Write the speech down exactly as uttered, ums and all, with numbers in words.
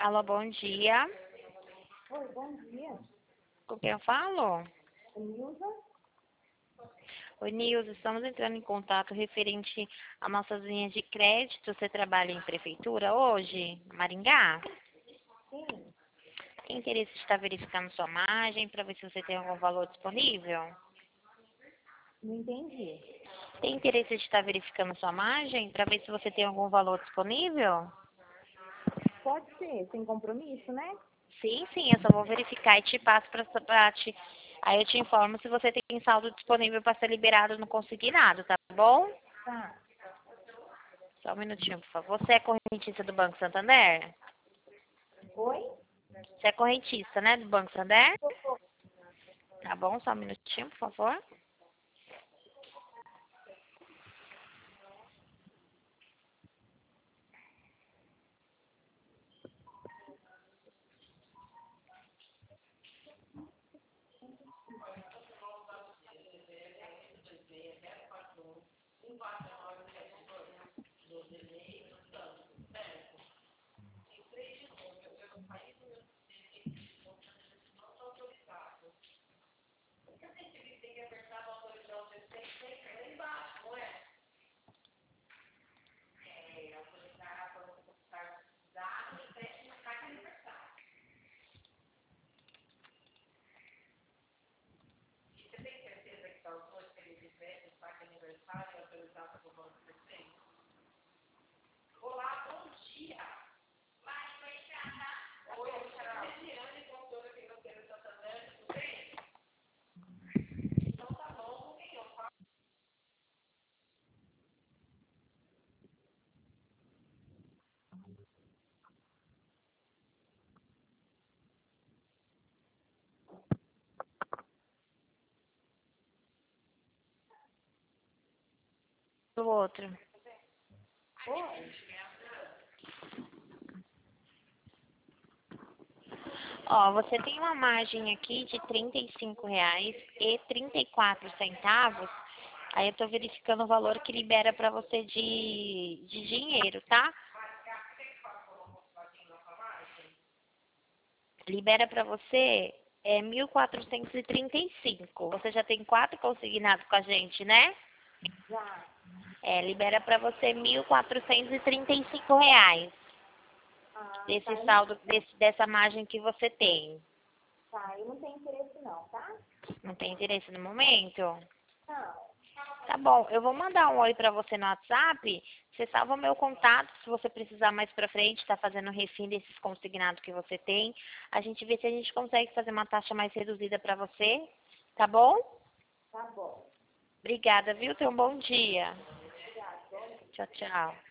Alô, bom dia. Oi, bom dia. Com quem eu falo? Nilza? Oi, Nilza, estamos entrando em contato referente a nossas linhas de crédito. Você trabalha em prefeitura hoje, Maringá? Sim, Tem interesse de estar verificando sua margem para ver se você tem algum valor disponível? não entendi. Tem interesse de estar verificando sua margem para ver se você tem algum valor disponível? Pode ser, sem compromisso, né? Sim, sim, eu só vou verificar e te passo para te. Aí eu te informo se você tem saldo disponível para ser liberado no consignado, tá bom? Tá. Só um minutinho, por favor. Você é correntista do Banco Santander? Oi? Você é correntista, né, do Banco Santander? Tá bom, só um minutinho, por favor. O outro. Oi? Ó, você tem uma margem aqui de trinta e cinco reais e trinta e quatro centavos. Aí eu tô verificando o valor que libera para você de, de dinheiro, tá? Libera para você é mil quatrocentos e trinta e cinco. Você já tem quatro consignados com a gente, né? Já. É, libera para você mil quatrocentos e trinta e cinco reais Ah, desse tá. Eu não, saldo, desse, dessa margem que você tem. tá, eu não tenho interesse não, tá? Não tem interesse no momento? Não. Tá bom, eu vou mandar um oi pra você no WhatsApp. Você salva o meu contato se você precisar mais pra frente, tá fazendo o refim desses consignados que você tem. A gente vê se a gente consegue fazer uma taxa mais reduzida pra você, tá bom? Tá bom. Obrigada, viu? Tenha um bom dia. Obrigada. Tchau, tchau.